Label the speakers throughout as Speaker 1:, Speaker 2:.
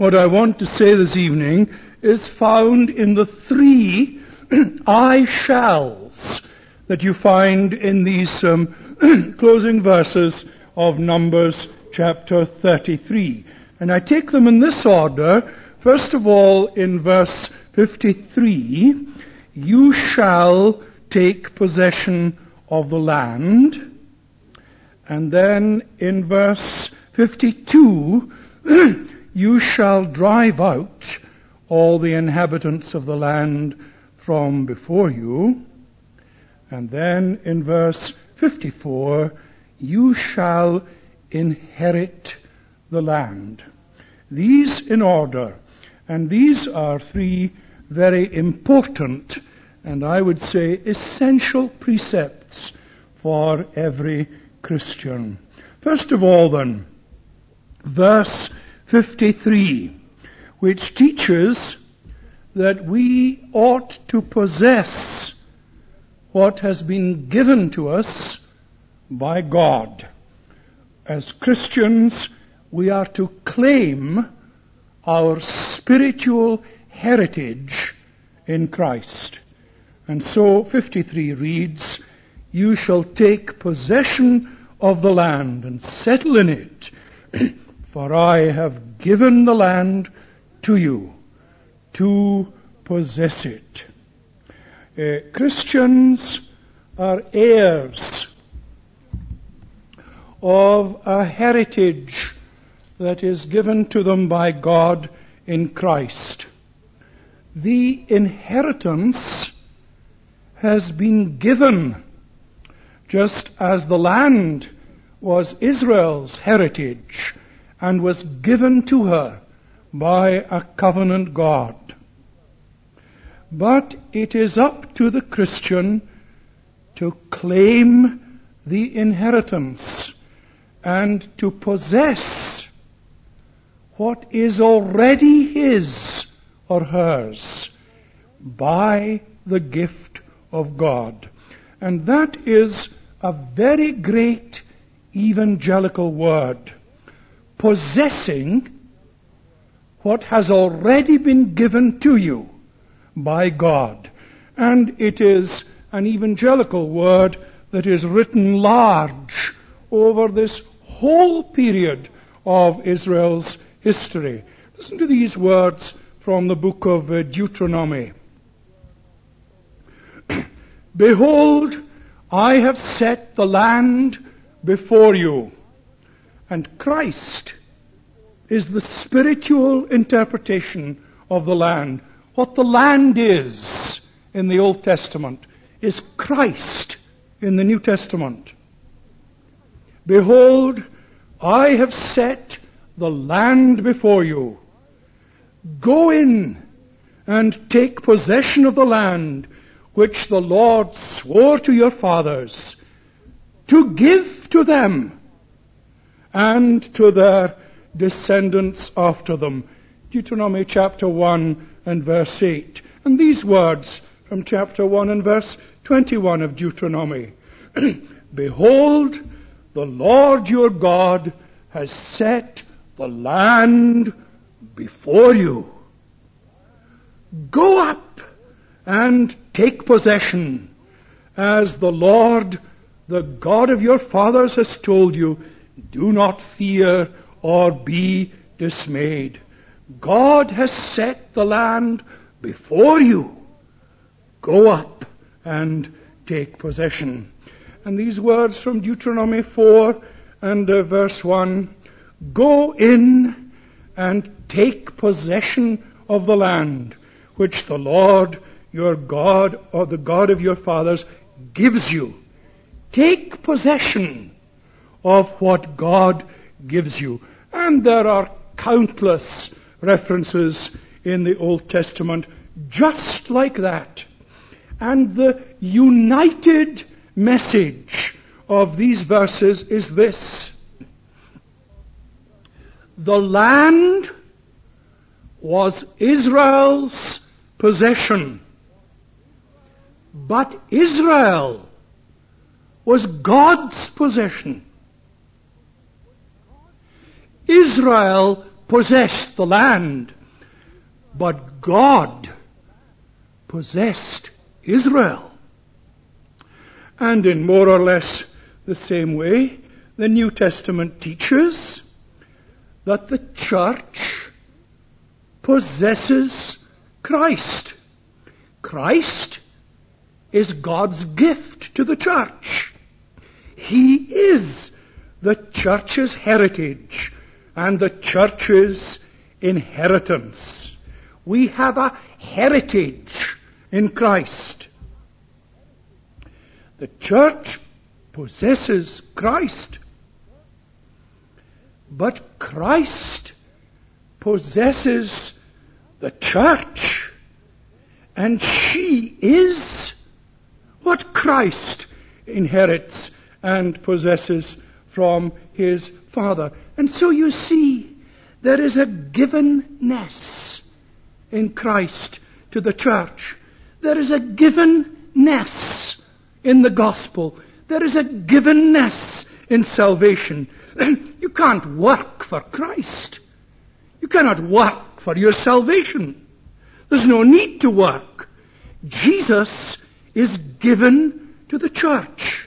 Speaker 1: what I want to say this evening is found in the three I shalls that you find in these closing verses of Numbers chapter 33. And I take them in this order. First of all, in verse 53, you shall take possession of the land. And then in verse 52, you shall drive out all the inhabitants of the land from before you. And then in verse 54, you shall inherit the land. These in order. And these are three very important and I would say essential precepts for every Christian. First of all then, verse 53, which teaches that we ought to possess what has been given to us by God. As Christians, we are to claim our spiritual heritage in Christ. And so 53 reads, you shall take possession of the land and settle in it, for I have given the land to you to possess it. Christians are heirs of a heritage that is given to them by God in Christ. The inheritance has been given, just as the land was Israel's heritage and was given to her by a covenant God. But it is up to the Christian to claim the inheritance and to possess what is already his or hers by the gift of God. And that is a very great evangelical word. Possessing what has already been given to you by God. And it is an evangelical word that is written large over this whole period of Israel's history. Listen to these words from the book of Deuteronomy. Behold, I have set the land before you. And Christ is the spiritual interpretation of the land. What the land is in the Old Testament is Christ in the New Testament. Behold, I have set the land before you. Go in and take possession of the land which the Lord swore to your fathers to give to them and to their descendants after them. Deuteronomy chapter 1 and verse 8. And these words from chapter 1 and verse 21 of Deuteronomy. Behold, the Lord your God has set the land before you. Go up and take possession, as the Lord, the God of your fathers, has told you. Do not fear or be dismayed. God has set the land before you. Go up and take possession. And these words from Deuteronomy 4 and verse 1, go in and take possession of the land which the Lord your God, or the God of your fathers, gives you. Take possession of what God gives you. And there are countless references in the Old Testament just like that. And the united message of these verses is this. The land was Israel's possession, but Israel was God's possession. Israel possessed the land, but God possessed Israel. And in more or less the same way, the New Testament teaches that the church possesses Christ. Christ is God's gift to the church. He is the church's heritage and the church's inheritance. We have a heritage in Christ. The church possesses Christ, but Christ possesses the church, and she is what Christ inherits and possesses from his Father. And so you see, there is a givenness in Christ to the church. There is a givenness in the gospel. There is a givenness in salvation. You can't work for Christ. You cannot work for your salvation. There's no need to work. Jesus is given to the church.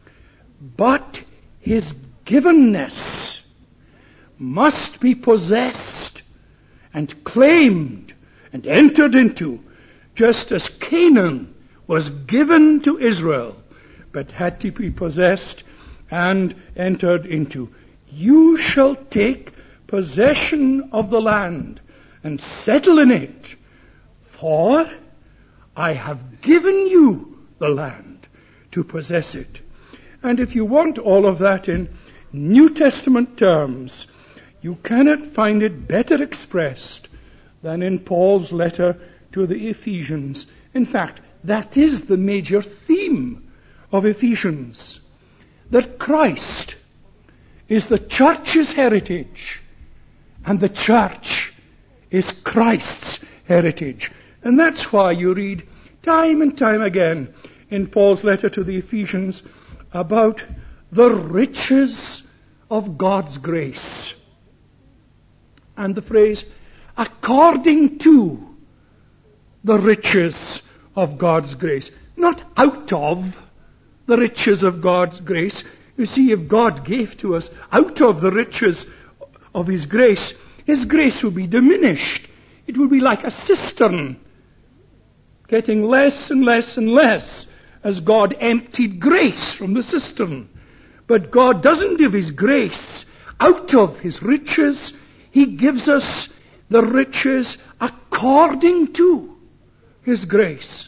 Speaker 1: But his givenness must be possessed and claimed and entered into, just as Canaan was given to Israel, but had to be possessed and entered into. You shall take possession of the land and settle in it, for I have given you the land to possess it. And if you want all of that in New Testament terms, you cannot find it better expressed than in Paul's letter to the Ephesians. In fact, that is the major theme of Ephesians, that Christ is the church's heritage, and the church is Christ's heritage. And that's why you read time and time again in Paul's letter to the Ephesians about the riches of God's grace. And the phrase, according to the riches of God's grace. Not out of the riches of God's grace. You see, if God gave to us out of the riches of his grace would be diminished. It would be like a cistern, getting less and less and less as God emptied grace from the cistern. But God doesn't give his grace out of his riches. He gives us the riches according to his grace.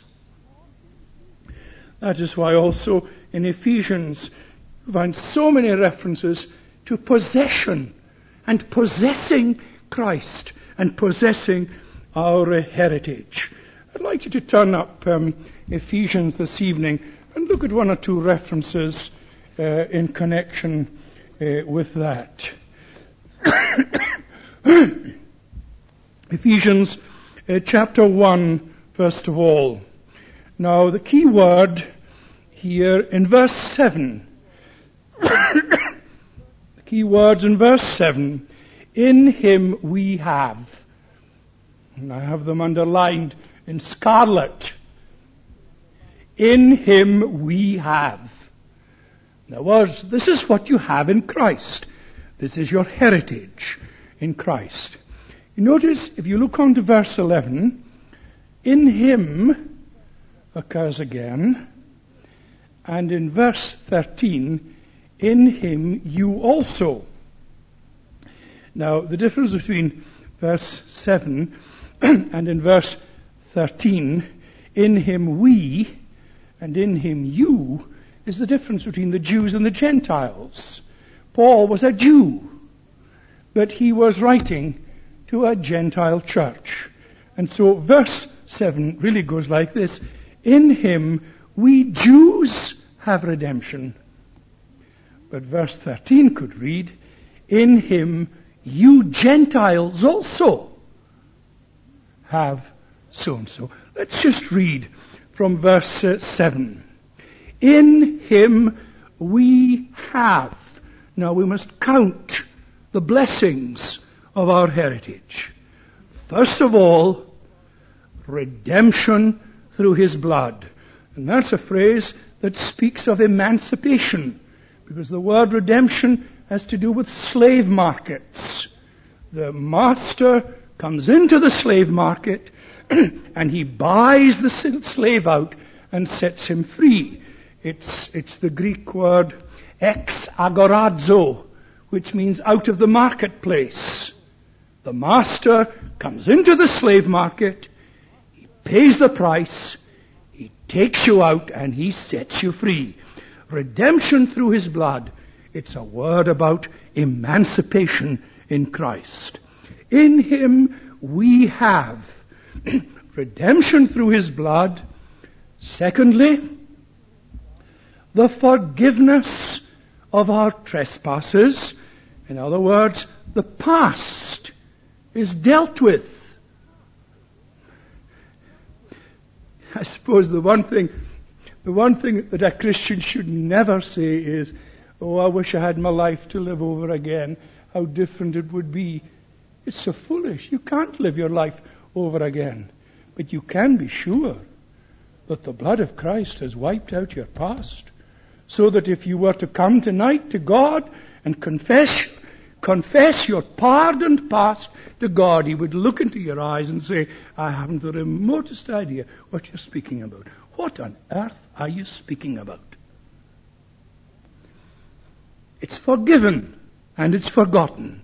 Speaker 1: That is why also in Ephesians you find so many references to possession and possessing Christ and possessing our heritage. I'd like you to turn up Ephesians this evening and look at one or two references in connection with that. Ephesians chapter 1, first of all. Now, the key word here in verse 7. The key words in verse 7. In him we have. And I have them underlined in scarlet. In him we have. In other words, this is what you have in Christ. This is your heritage in Christ. You notice, if you look on to verse 11, in him occurs again, and in verse 13, in him you also. Now, the difference between verse 7 and in verse 13, in him we and in him you, is the difference between the Jews and the Gentiles. Paul was a Jew, but he was writing to a Gentile church. And so verse 7 really goes like this. In him we Jews have redemption. But verse 13 could read, in him you Gentiles also have so and so. Let's just read from verse 7. In him we have. Now we must count the blessings of our heritage. First of all, redemption through his blood. And that's a phrase that speaks of emancipation, because the word redemption has to do with slave markets. The master comes into the slave market and he buys the slave out and sets him free. It's the Greek word ex agorazo, which means out of the marketplace. The master comes into the slave market, he pays the price, he takes you out, and he sets you free. Redemption through his blood. It's a word about emancipation in Christ. In him we have redemption through his blood. Secondly, the forgiveness of our trespasses. In other words, the past is dealt with. I suppose the one thing that a Christian should never say is, "Oh, I wish I had my life to live over again. How different it would be." It's so foolish. You can't live your life over again. But you can be sure that the blood of Christ has wiped out your past. So that if you were to come tonight to God and confess your pardoned past to God, he would look into your eyes and say, "I haven't the remotest idea what you're speaking about. What on earth are you speaking about?" It's forgiven and it's forgotten.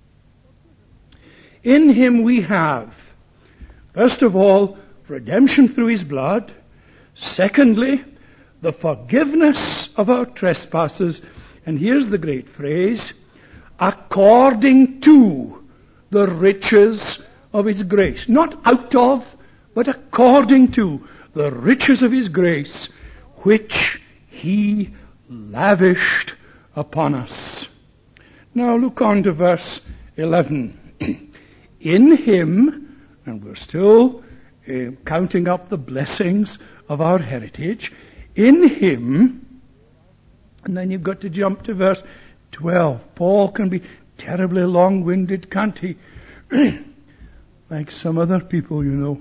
Speaker 1: In him we have, first of all, redemption through his blood. Secondly, the forgiveness of our trespasses. And here's the great phrase, according to the riches of his grace. Not out of, but according to the riches of his grace, which he lavished upon us. Now look on to verse 11. In him, and we're still counting up the blessings of our heritage, in him, and then you've got to jump to verse 12. Paul can be terribly long-winded, can't he? Like some other people, you know.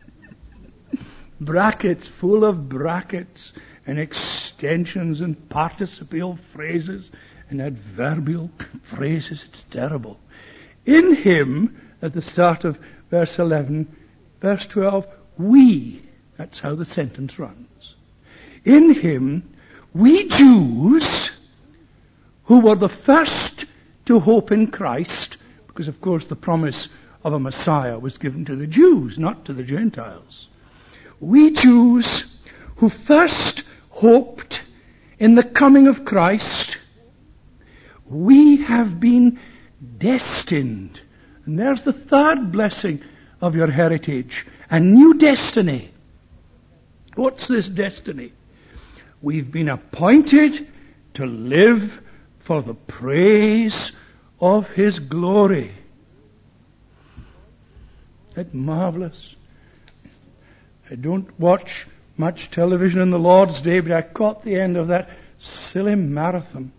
Speaker 1: Brackets, full of brackets and extensions and participial phrases and adverbial phrases. It's terrible. In him, at the start of verse 11, verse 12, we, that's how the sentence runs. In him, we Jews, who were the first to hope in Christ, because of course the promise of a Messiah was given to the Jews, not to the Gentiles. We Jews, who first hoped in the coming of Christ, we have been destined. And there's the third blessing of your heritage, a new destiny. What's this destiny? We've been appointed to live for the praise of his glory. Isn't that marvelous? I don't watch much television in the Lord's Day, but I caught the end of that silly marathon.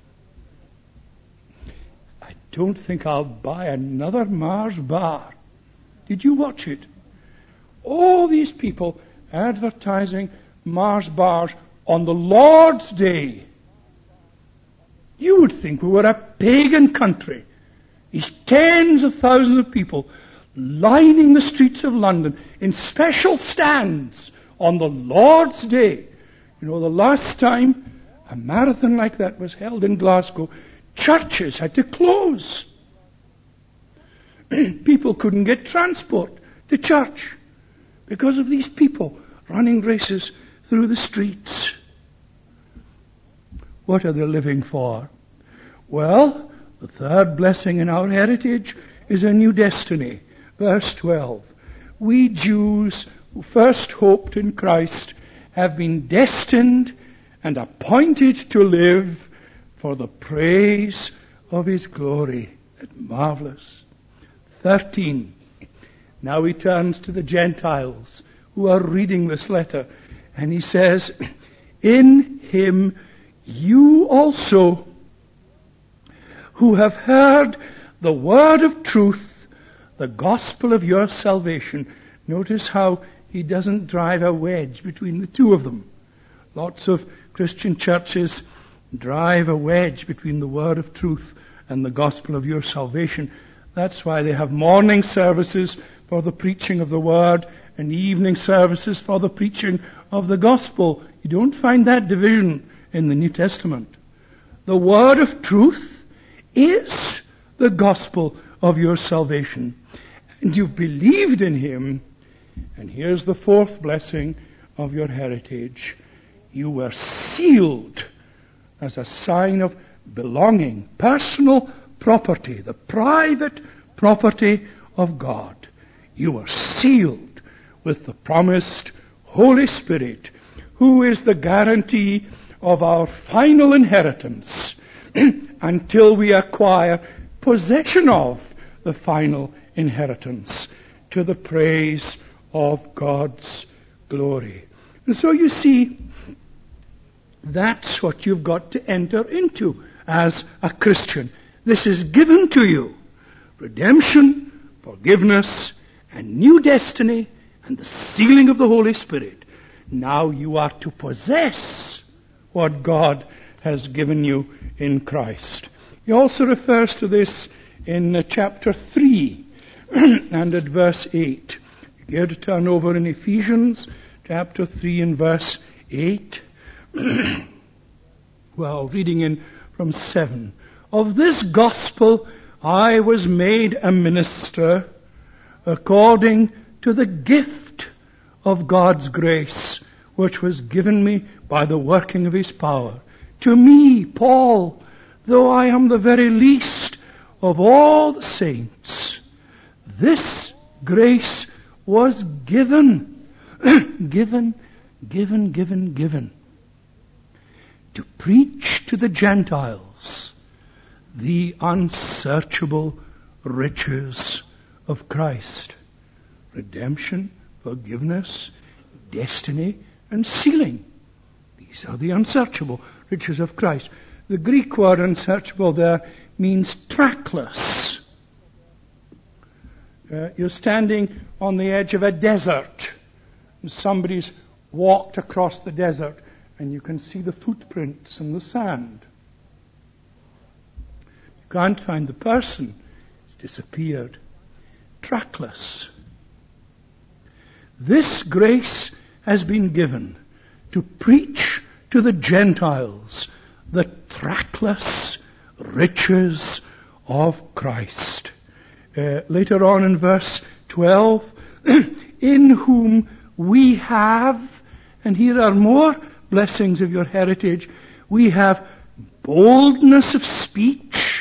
Speaker 1: I don't think I'll buy another Mars bar. Did you watch it? All these people advertising Mars bars on the Lord's Day. You would think we were a pagan country. These tens of thousands of people lining the streets of London in special stands on the Lord's Day. You know, the last time a marathon like that was held in Glasgow, churches had to close. People couldn't get transport to church because of these people running races through the streets. What are they living for? Well, the third blessing in our heritage is a new destiny. Verse 12. We Jews who first hoped in Christ have been destined and appointed to live for the praise of his glory. That's marvelous. 13. Now he turns to the Gentiles who are reading this letter, and he says, in him you also, who have heard the word of truth, the gospel of your salvation. Notice how he doesn't drive a wedge between the two of them. Lots of Christian churches drive a wedge between the word of truth and the gospel of your salvation. That's why they have morning services for the preaching of the word and evening services for the preaching of the gospel. You don't find that division in the New Testament. The word of truth is the gospel of your salvation. And you've believed in him. And here's the fourth blessing of your heritage. You were sealed as a sign of belonging, personal property, the private property of God. You were sealed with the promised Holy Spirit, who is the guarantee of our final inheritance until we acquire possession of the final inheritance, to the praise of God's glory. And so you see, that's what you've got to enter into as a Christian. This is given to you. Redemption, forgiveness, and new destiny, and the sealing of the Holy Spirit. Now you are to possess what God has given you in Christ. He also refers to this in chapter 3 and at verse 8. You have to turn over in Ephesians chapter 3 and verse 8. Well, reading in from 7. Of this gospel I was made a minister according to the gift of God's grace, which was given me by the working of his power. To me, Paul, though I am the very least of all the saints, this grace was given, given, to preach to the Gentiles the unsearchable riches of Christ. Redemption, forgiveness, destiny, and sealing. These are the unsearchable riches of Christ. The Greek word unsearchable there means trackless. You're standing on the edge of a desert, and somebody's walked across the desert, and you can see the footprints in the sand. You can't find the person. It's disappeared. Trackless. This grace has been given to preach to the Gentiles the trackless riches of Christ. Later on in verse 12, in whom we have, and here are more blessings of your heritage, we have boldness of speech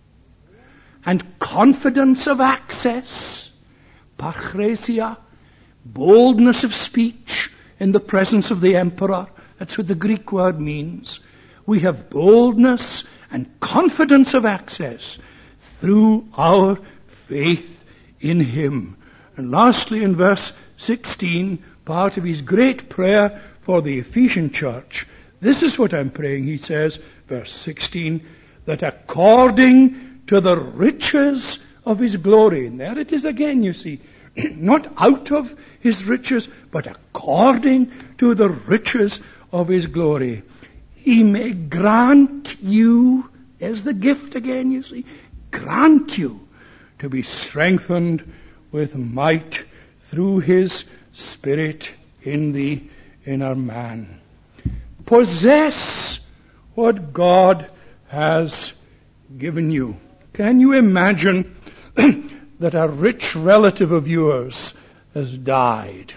Speaker 1: and confidence of access, parchresia, boldness of speech in the presence of the emperor. That's what the Greek word means. We have boldness and confidence of access through our faith in him. And lastly, in verse 16, part of his great prayer for the Ephesian church, this is what I'm praying, he says, verse 16, that according to the riches of his glory, and there it is again, you see, not out of his riches, but according to the riches of his glory, he may grant you, there's the gift again, you see, grant you to be strengthened with might through his Spirit in the inner man. Possess what God has given you. Can you imagine that a rich relative of yours has died?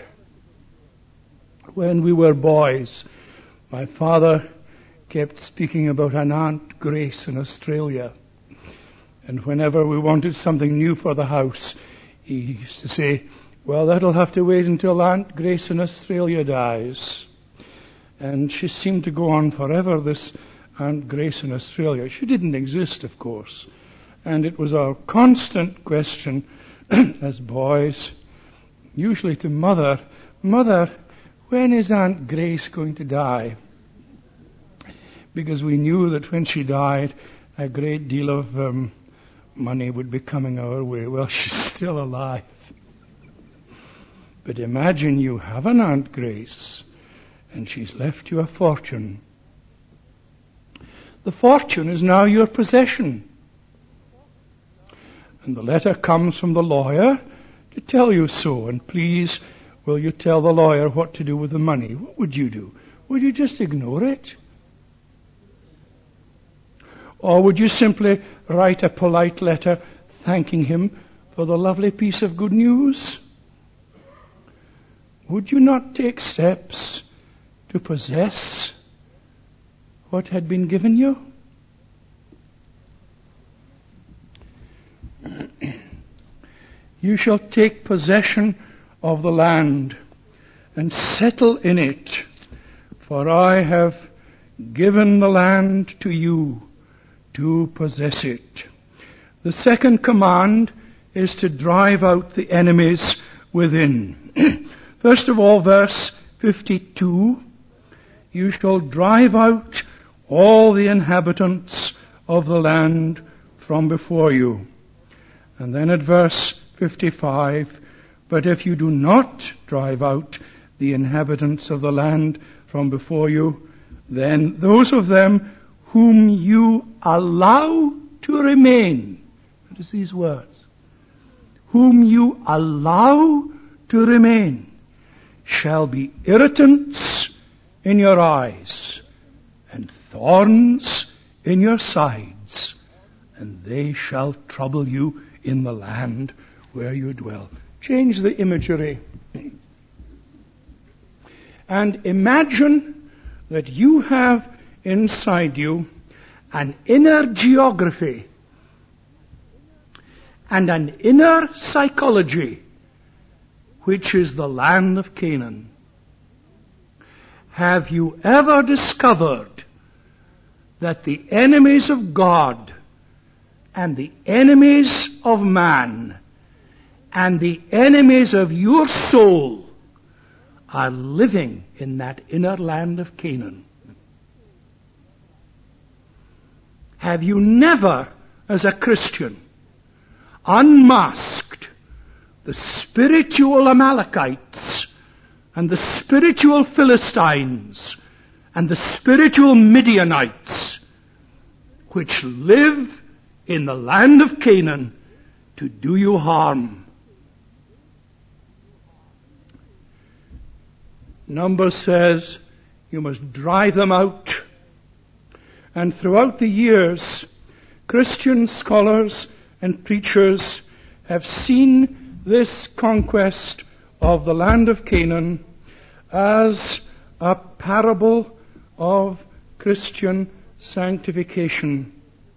Speaker 1: When we were boys, my father kept speaking about an Aunt Grace in Australia. And whenever we wanted something new for the house, he used to say, well, that'll have to wait until Aunt Grace in Australia dies. And she seemed to go on forever, this Aunt Grace in Australia. She didn't exist, of course. And it was our constant question as boys, usually to Mother, Mother, when is Aunt Grace going to die? Because we knew that when she died, a great deal of money would be coming our way. Well, she's still alive. But imagine you have an Aunt Grace, and she's left you a fortune. The fortune is now your possession. And the letter comes from the lawyer to tell you so. And please, will you tell the lawyer what to do with the money? What would you do? Would you just ignore it? Or would you simply write a polite letter thanking him for the lovely piece of good news? Would you not take steps to possess what had been given you? You shall take possession of the land and settle in it, for I have given the land to you to possess it. The second command is to drive out the enemies within. First of all, verse 52, you shall drive out all the inhabitants of the land from before you. And then at verse 55, but if you do not drive out the inhabitants of the land from before you, then those of them whom you allow to remain, notice these words, whom you allow to remain, shall be irritants in your eyes and thorns in your sides, and they shall trouble you in the land where you dwell. Change the imagery. And imagine that you have inside you an inner geography and an inner psychology, which is the land of Canaan. Have you ever discovered that the enemies of God and the enemies of man and the enemies of your soul are living in that inner land of Canaan? Have you never, as a Christian, unmasked the spiritual Amalekites and the spiritual Philistines and the spiritual Midianites which live in the land of Canaan to do you harm? Numbers says you must drive them out. And throughout the years, Christian scholars and preachers have seen this conquest of the land of Canaan as a parable of Christian sanctification.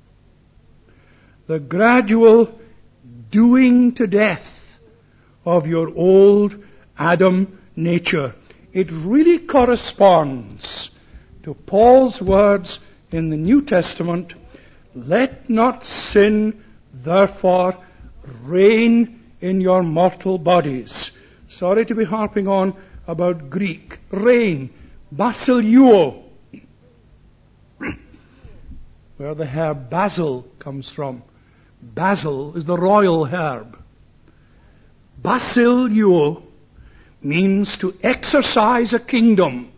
Speaker 1: The gradual doing to death of your old Adam nature. It really corresponds to Paul's words in the New Testament, let not sin therefore reign in your mortal bodies. Sorry to be harping on about Greek. Reign, basiluo, where the herb basil comes from. Basil is the royal herb. Basiluo means to exercise a kingdom.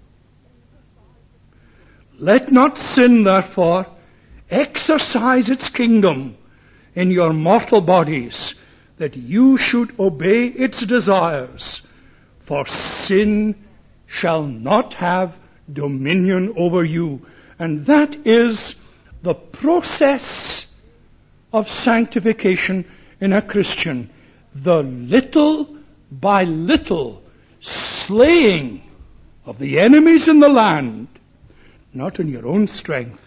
Speaker 1: Let not sin, therefore, exercise its kingdom in your mortal bodies, that you should obey its desires. For sin shall not have dominion over you. And that is the process of sanctification in a Christian. The little by little slaying of the enemies in the land, not in your own strength,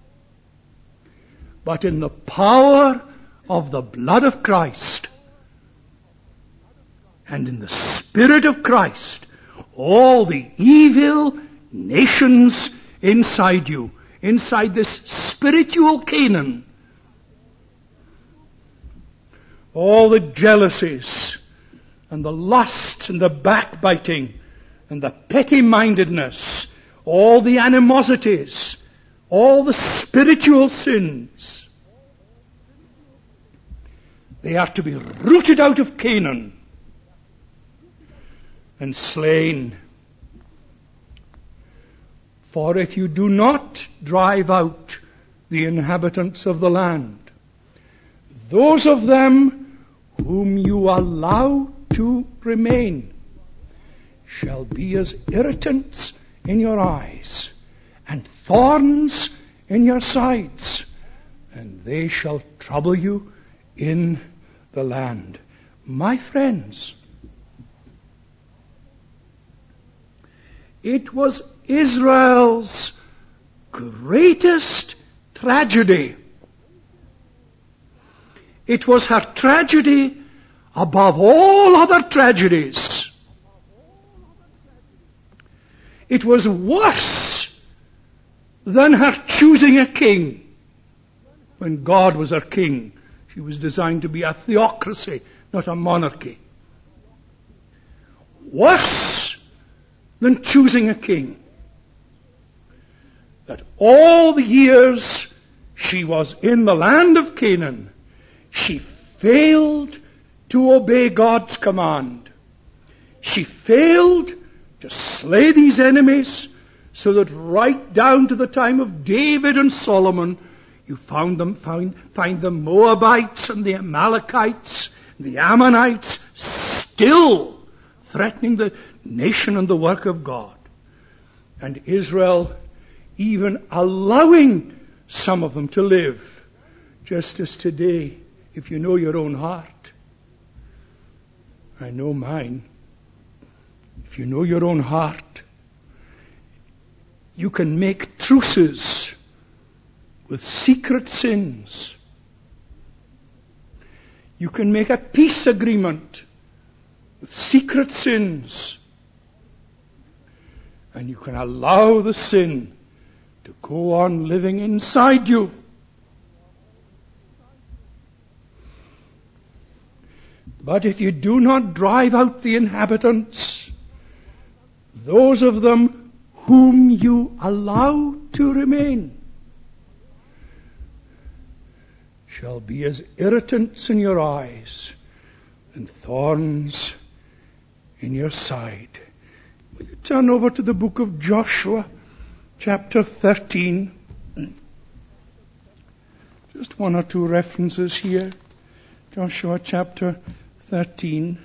Speaker 1: but in the power of the blood of Christ and in the Spirit of Christ, all the evil nations inside you, inside this spiritual Canaan, all the jealousies and the lusts and the backbiting and the petty-mindedness, all the animosities, all the spiritual sins, They are to be rooted out of Canaan and slain. For if you do not drive out the inhabitants of the land, those of them whom you allow to remain shall be as irritants in your eyes and thorns in your sides, and they shall trouble you in the land. My friends, it was Israel's greatest tragedy. It was her tragedy above all other tragedies. It was worse than her choosing a king. When God was her king, she was designed to be a theocracy, not a monarchy. Worse than choosing a king. That all the years she was in the land of Canaan, she failed to obey God's command. She failed to slay these enemies, so that right down to the time of David and Solomon, you find the Moabites and the Amalekites, and the Ammonites still threatening the nation and the work of God. And Israel even allowing some of them to live, just as today, if you know your own heart. I know mine. If you know your own heart, you can make truces with secret sins. You can make a peace agreement with secret sins. And you can allow the sin to go on living inside you. But if you do not drive out the inhabitants, those of them whom you allow to remain shall be as irritants in your eyes and thorns in your side. Will you turn over to the book of Joshua, chapter 13. Just one or two references here. Joshua chapter 13.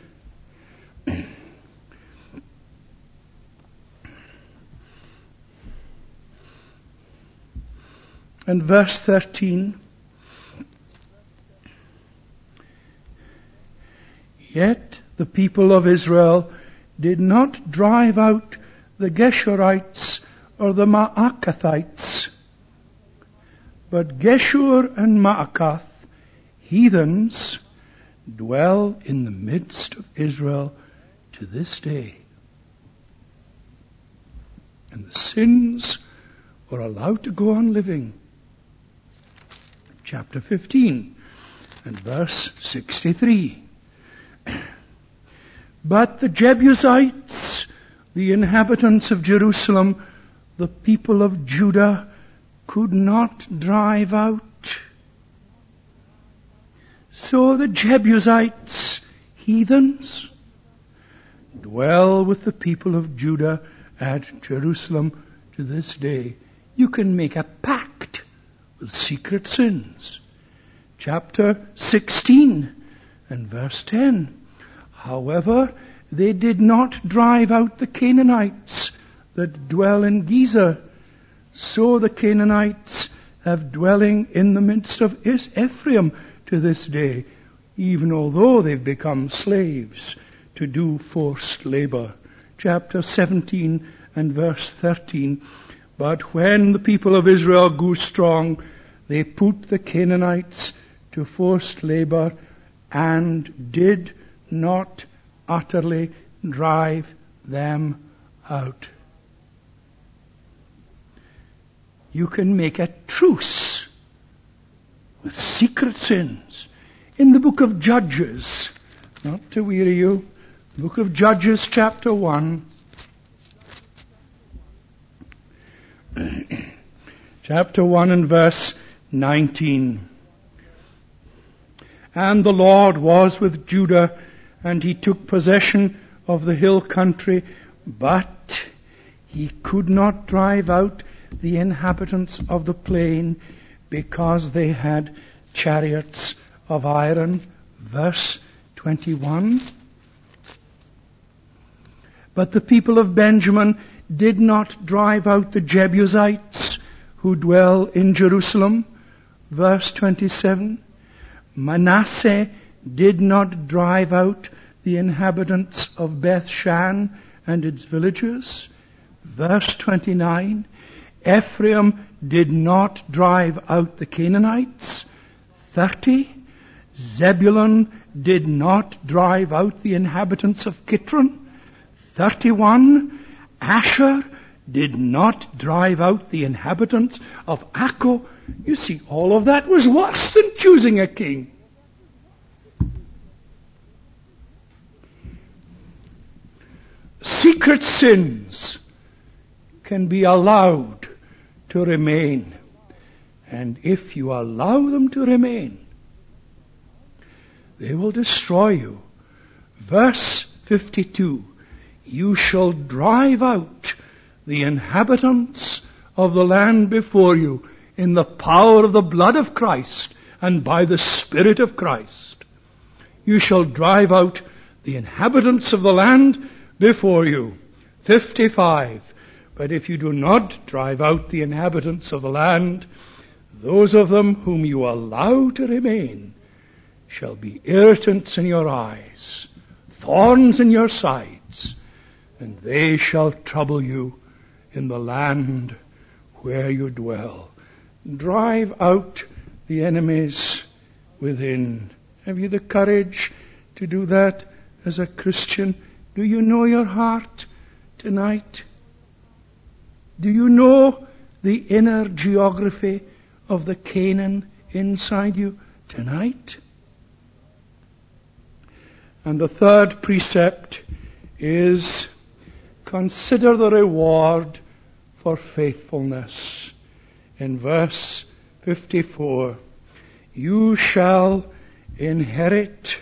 Speaker 1: And verse 13. Yet the people of Israel did not drive out the Geshurites or the Maacathites, but Geshur and Maacath, heathens, dwell in the midst of Israel to this day. And the sins were allowed to go on living. Chapter 15 and verse 63. But the Jebusites, the inhabitants of Jerusalem, the people of Judah, could not drive out. So the Jebusites, heathens, dwell with the people of Judah at Jerusalem to this day. You can make a pact with secret sins. Chapter 16 and verse 10. However, they did not drive out the Canaanites that dwell in Gezer. So the Canaanites have dwelling in the midst of Ephraim to this day, even although they've become slaves to do forced labor. Chapter 17 and verse 13. But when the people of Israel grew strong, they put the Canaanites to forced labor and did not utterly drive them out. You can make a truce with secret sins. In the book of Judges, not to weary you, book of Judges chapter 1, chapter 1 and verse 19. And the Lord was with Judah, and he took possession of the hill country, but he could not drive out the inhabitants of the plain, because they had chariots of iron. Verse 21. But the people of Benjamin did not drive out the Jebusites who dwell in Jerusalem. Verse 27. Manasseh did not drive out the inhabitants of Beth-shan and its villages. Verse 29. Ephraim did not drive out the Canaanites. 30. Zebulun did not drive out the inhabitants of Kitron. 31. Asher did not drive out the inhabitants of Akko. You see, all of that was worse than choosing a king. Secret sins can be allowed to remain. And if you allow them to remain, they will destroy you. Verse 52. You shall drive out the inhabitants of the land before you in the power of the blood of Christ and by the Spirit of Christ. You shall drive out the inhabitants of the land before you. 55. But if you do not drive out the inhabitants of the land, those of them whom you allow to remain shall be irritants in your eyes, thorns in your sides, and they shall trouble you in the land where you dwell. Drive out the enemies within. Have you the courage to do that as a Christian? Do you know your heart tonight? Do you know the inner geography of the Canaan inside you tonight? And the third precept is consider the reward for faithfulness. In verse 54, you shall inherit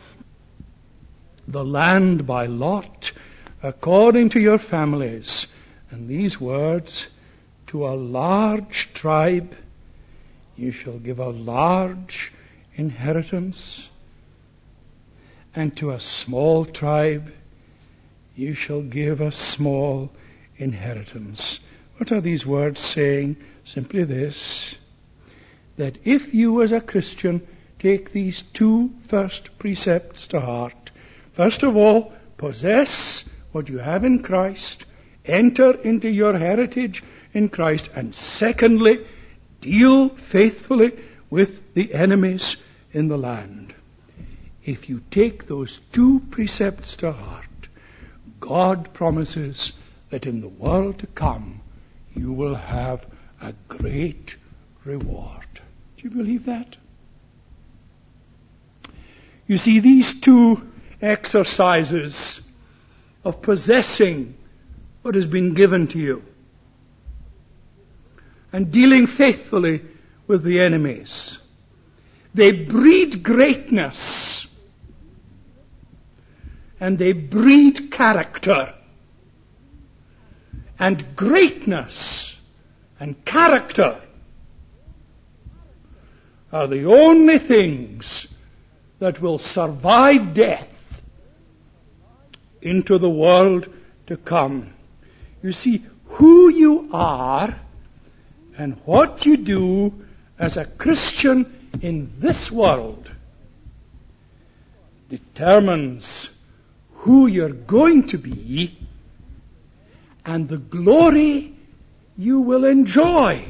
Speaker 1: the land by lot according to your families. And these words, to a large tribe you shall give a large inheritance, and to a small tribe you shall give a small inheritance. What are these words saying? Simply this, that if you as a Christian take these two first precepts to heart, first of all, possess what you have in Christ, enter into your heritage in Christ, and secondly, deal faithfully with the enemies in the land. If you take those two precepts to heart, God promises that in the world to come you will have a great reward. Do you believe that? You see, these two exercises of possessing what has been given to you and dealing faithfully with the enemies, they breed greatness and they breed character. And greatness and character are the only things that will survive death into the world to come. You see, who you are and what you do as a Christian in this world determines who you're going to be and the glory you will enjoy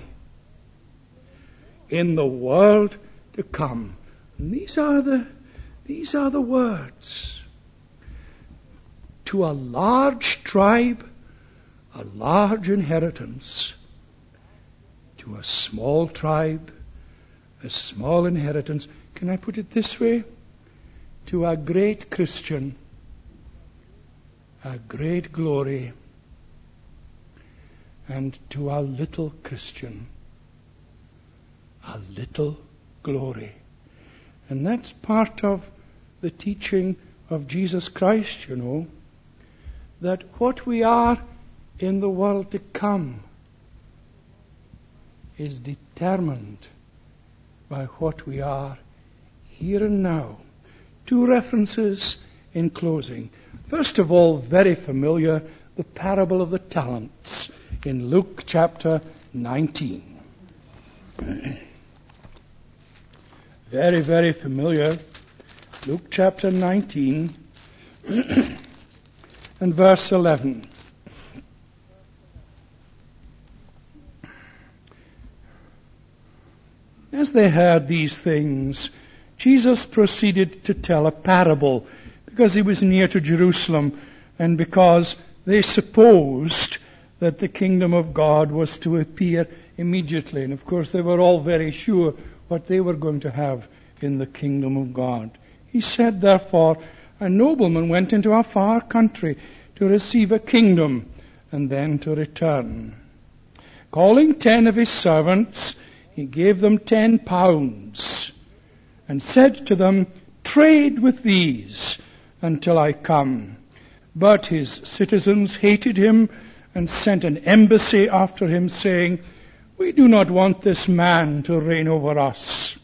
Speaker 1: in the world to come. And these are the words. To a large tribe, a large inheritance. To a small tribe, a small inheritance. Can I put it this way? To a great Christian, a great glory. And to a little Christian, a little glory. And that's part of the teaching of Jesus Christ, you know, that what we are in the world to come is determined by what we are here and now. Two references in closing. First of all, very familiar, the parable of the talents in Luke chapter 19. Very, very familiar. Luke chapter 19 and verse 11. As they heard these things, Jesus proceeded to tell a parable, because he was near to Jerusalem and because they supposed that the kingdom of God was to appear immediately. And of course they were all very sure what they were going to have in the kingdom of God. He said, therefore, a nobleman went into a far country to receive a kingdom and then to return. Calling 10 of his servants, he gave them 10 pounds and said to them, trade with these until I come. But his citizens hated him and sent an embassy after him, saying, we do not want this man to reign over us.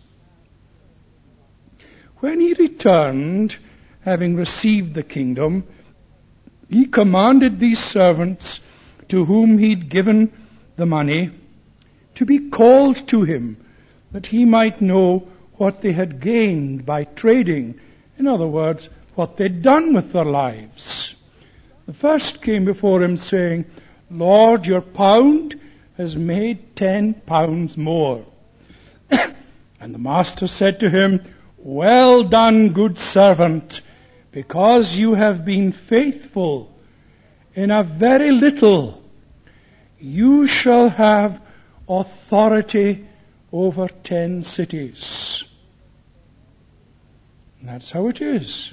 Speaker 1: When he returned, having received the kingdom, he commanded these servants to whom he'd given the money to be called to him, that he might know what they had gained by trading. In other words, what they'd done with their lives. The first came before him saying, Lord, your pound has made 10 pounds more. And the master said to him, well done, good servant, because you have been faithful in a very little, you shall have authority over 10 cities. And that's how it is.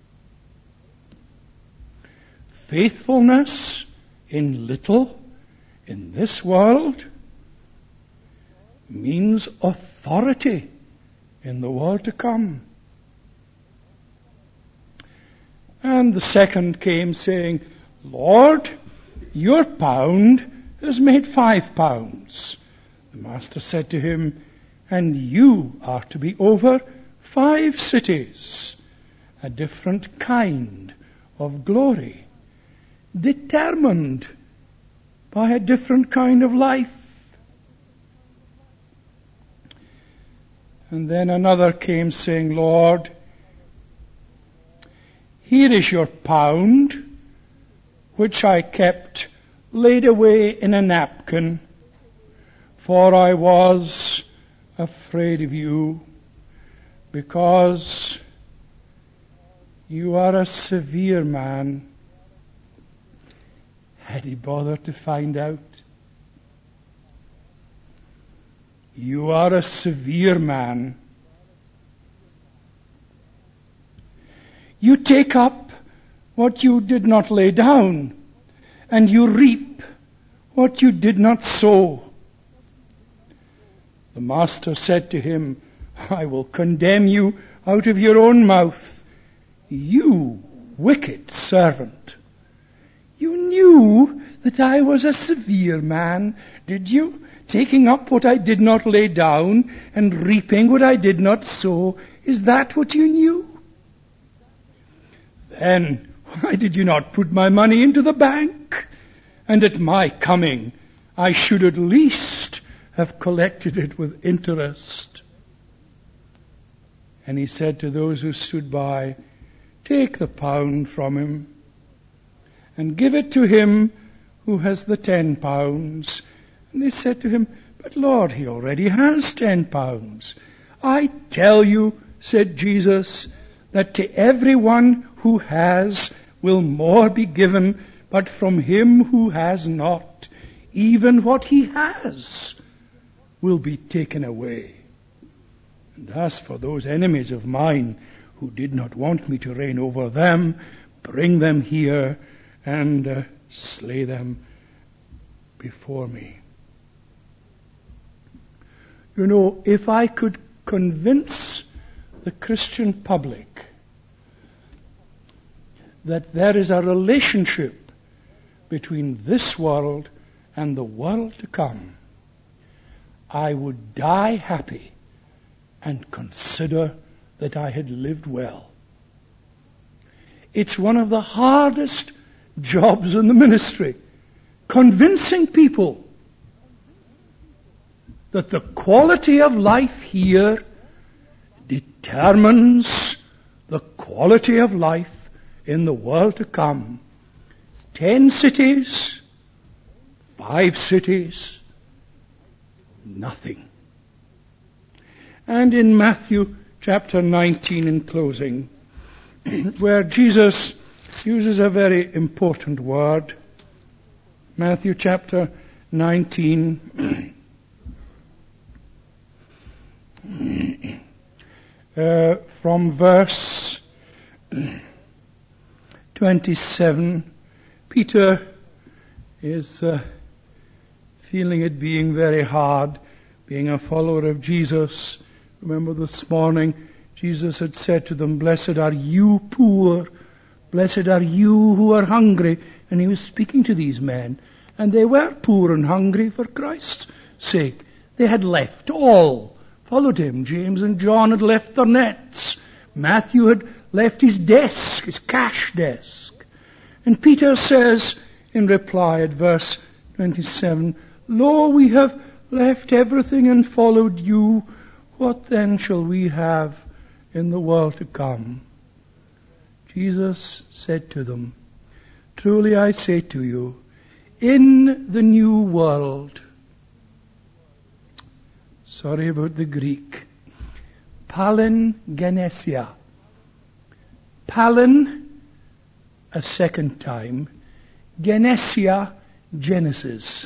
Speaker 1: Faithfulness in little in this world means authority in the world to come. And the second came saying, Lord, your pound has made 5 pounds. The master said to him, and you are to be over 5 cities, a different kind of glory, determined by a different kind of life. And then another came saying, Lord, here is your pound, which I kept laid away in a napkin, for I was afraid of you, because you are a severe man. Had he bothered to find out? You are a severe man. You take up what you did not lay down, and you reap what you did not sow. The master said to him, I will condemn you out of your own mouth, you wicked servant. You knew that I was a severe man, did you? Taking up what I did not lay down and reaping what I did not sow. Is that what you knew? Then why did you not put my money into the bank? And at my coming I should at least have collected it with interest. And he said to those who stood by, take the pound from him and give it to him who has the 10 pounds. And they said to him, but Lord, he already has 10 pounds. I tell you, said Jesus, that to everyone who has will more be given, but from him who has not, even what he has will be taken away. And as for those enemies of mine who did not want me to reign over them, bring them here and slay them before me. You know, if I could convince the Christian public that there is a relationship between this world and the world to come, I would die happy and consider that I had lived well. It's one of the hardest jobs in the ministry, convincing people that the quality of life here determines the quality of life in the world to come. 10 cities, 5 cities, nothing. And in Matthew chapter 19 in closing, where Jesus uses a very important word, Matthew chapter 19, from verse 27, Peter is feeling it being very hard, being a follower of Jesus. Remember this morning, Jesus had said to them, "Blessed are you poor, blessed are you who are hungry." And he was speaking to these men, and they were poor and hungry for Christ's sake. They had left all, followed him. James and John had left their nets. Matthew had left his desk, his cash desk. And Peter says in reply at verse 27, "Lo, we have left everything and followed you. What then shall we have in the world to come?" Jesus said to them, "Truly I say to you, in the new world," sorry about the Greek, palingenesia. Palin, a second time, genesia, Genesis.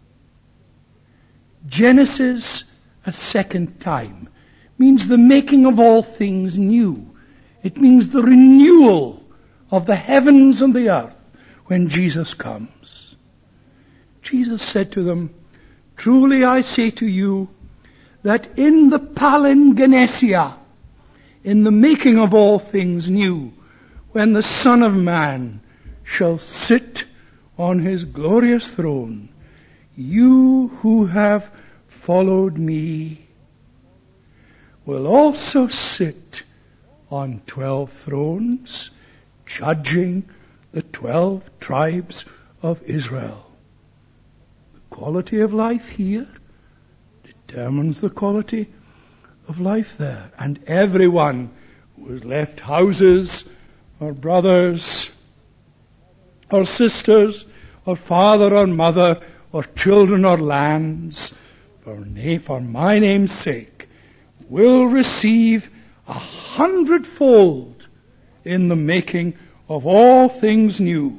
Speaker 1: Genesis, a second time, means the making of all things new. It means the renewal of the heavens and the earth when Jesus comes. Jesus said to them, "Truly I say to you, that in the palingenesia, in the making of all things new, when the Son of Man shall sit on his glorious throne, you who have followed me will also sit on 12 thrones, judging the 12 tribes of Israel." The quality of life here determines the quality of life there. And everyone who has left houses, or brothers, or sisters, or father or mother, or children or lands, for my name's sake, will receive 100-fold in the making of all things new,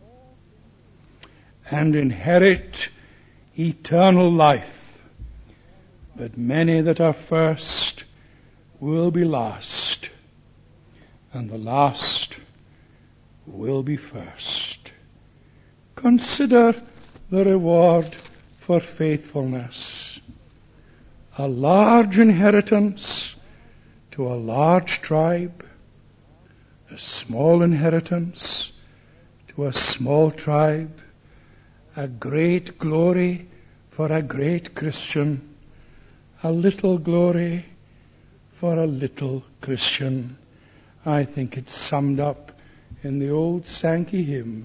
Speaker 1: and inherit eternal life. But many that are first will be last, and the last will be first. Consider the reward for faithfulness. A large inheritance to a large tribe, a small inheritance to a small tribe, a great glory for a great Christian, a little glory for a little Christian. I think it's summed up in the old Sankey hymn.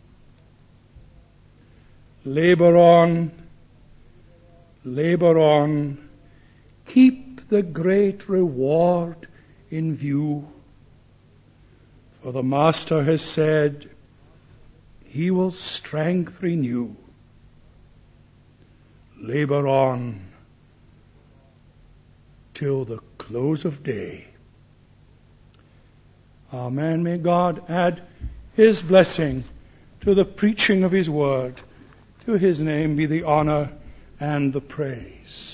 Speaker 1: Labor on, keep the great reward in view. For the Master has said, He will strength renew. Labor on till the close of day. Amen. May God add His blessing to the preaching of His word. To His name be the honor and the praise.